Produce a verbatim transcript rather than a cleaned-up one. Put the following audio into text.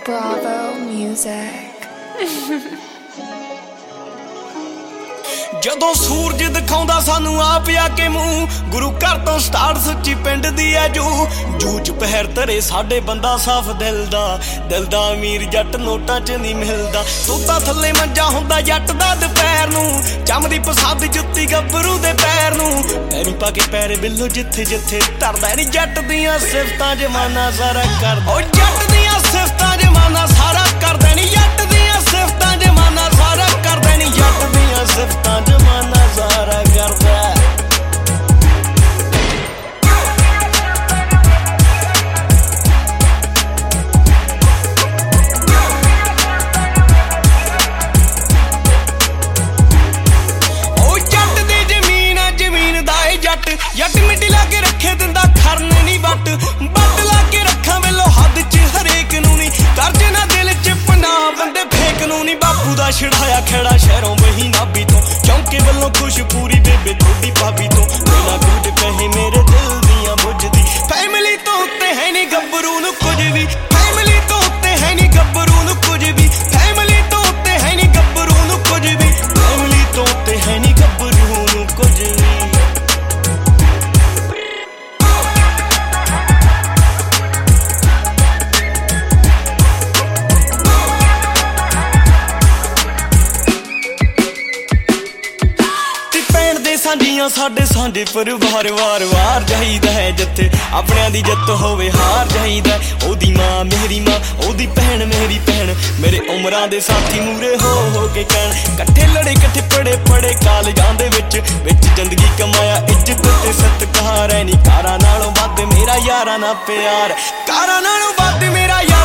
Bravo Music। ਜਦੋਂ ਸੂਰਜ ਦਿਖਾਉਂਦਾ ਸਾਨੂੰ ਆਪ ਆ ਕੇ ਮੂੰਹ, ਗੁਰੂ ਘਰ ਤੋਂ ਸਟਾਰਟ ਸੱਚੀ ਪਿੰਡ ਦੀ ਐ ਜੂ ਜੂ ਚ ਪਹਿਰ ਧਰੇ ਸਾਡੇ ਬੰਦਾ ਸਾਫ ਦਿਲ ਦਾ, ਦਿਲ ਦਾ ਅਮੀਰ ਜੱਟ ਨੋਟਾਂ ਚ ਨਹੀਂ ਮਿਲਦਾ। ਤੋਤਾ ਥੱਲੇ ਮੰਜਾ ਹੁੰਦਾ ਜੱਟ ਦਾ ਦੁਪਹਿਰ ਨੂੰ, ਚਮਦੀ ਪਸੰਦ ਜੁੱਤੀ ਗੱਭਰੂ ਦੇ ਪੈਰ ਨੂੰ, ਪੈਰੀ ਪਾ ਕੇ ਪੈਰ ਬਿੱਲੋ ਜਿੱਥੇ ਜਿੱਥੇ ਧਰਦਾ ਨੀ ਜੱਟ ਦੀਆਂ ਸਿਫਤਾਂ ਜਮਾਨਾ ਸਾਰਾ ਕਰਦਾ। ਓ ਜੱਟ ਦੀਆਂ ਸਿਫਤਾਂ ਜਮਾਨਾ ਸਾਰਾ ਕਰਦਾ ਨੀ, ਜੱਟ ਦੀਆਂ ਸਿਫਤਾਂ ਜਮਾਨਾ ਸਾਰਾ ਕਰਦਾ ਨੀ, ਜੱਟ ਦੀਆਂ ਸਿਫਤਾਂ ਜਮਾਨਾ ਸਾਰਾ ਕਰਦਾ। ਜੱਟ ਮਿੱਟੀ ਲਾ ਕੇ ਰੱਖੇ ਦਿੰਦਾ ਖਰਨ ਨੀ ਵੱਟ, ਵੱਟ ਲਾ ਕੇ ਰੱਖਾਂ ਵੇਲੋ ਹੱਦ ਚ ਹਰੇਕ ਨੂੰ ਨੀ, ਕਰਜੇ ਨਾ ਦਿਲ ਚ ਪਨਾ ਬੰਦੇ ਫੇਕ ਨੂੰ ਨੀ। ਬਾਪੂ ਦਾ ਛੜਾਇਆ ਖੇੜਾ ਸ਼ਹਿਰੋਂ ਵਹੀ ਨਾਭੀ ਤੋਂ, ਚੌਂਕੇ ਵੱਲੋਂ ਖੁਸ਼ ਪੂਰੀ ਬੇਬੇ ਥੋੜੀ ਭਾਬੀ ਤੋਂ, ਬਿਨਾ ਕੁਝ ਕਹੇ ਮੇਰੇ ਦਿਲ ਦੀਆਂ ਬੁੱਝਦੀ। ਫੈਮਿਲੀ ਤੋਂ ਉੱਤੇ ਹੈ ਨੀ ਗੱਭਰੂ ਨੂੰ ਕੁਝ ਵੀ, ਫੈਮਿਲੀ ਤੋਂ ਉੱਤੇ ਹੈ ਨੀ ਗੱਭਰੂ ਨੂੰ ਕੁਝ ਵੀ, ਫੈਮਿਲੀ ਤੋਂ ਉੱਤੇ ਹੈ ਨੀ ਗੱਭਰੂ ਨੂੰ ਕੁਝ ਵੀ, ਫੈਮਿਲੀ ਤੋਂ ਉੱਤੇ ਹੈ ਨੀ ਗੱਭਰੂ ਨੂੰ ਕੁਝ ਵੀ। ਸਾਂਝੀਆਂ ਸਾਡੇ ਸਾਂਝੇ ਪਰਿਵਾਰ ਵਾਰ ਵਾਰ ਚਾਹੀਦਾ ਹੈ, ਜਿੱਥੇ ਆਪਣਿਆਂ ਦੀ ਜਿੱਤ ਹੋਵੇ ਹਾਰ ਚਾਹੀਦਾ। ਉਹਦੀ ਮਾਂ ਮੇਰੀ ਮਾਂ, ਉਹਦੀ ਭੈਣ ਮੇਰੀ ਭੈਣ, ਮੇਰੇ ਉਮਰਾਂ ਦੇ ਸਾਥੀ ਮੂਰੇ ਹੋ ਹੋ ਕੇ ਕਹਿਣ, ਇਕੱਠੇ ਲੜੇ ਇਕੱਠੇ ਪੜੇ ਪੜੇ ਕਾਲਜਾਂ ਦੇ ਵਿੱਚ, ਵਿੱਚ ਜ਼ਿੰਦਗੀ ਕਮਾਇਆ ਇੱਜ਼ਤ ਤੇ ਸਤਿਕਾਰ। ਐ ਨੀ ਕਾਰਾਂ ਨਾਲੋਂ ਵੱਧ ਮੇਰਾ ਯਾਰਾਂ ਨਾਲ ਪਿਆਰ, ਕਾਰਾਂ ਨਾਲੋਂ ਵੱਧ ਮੇਰਾ ਯਾਰ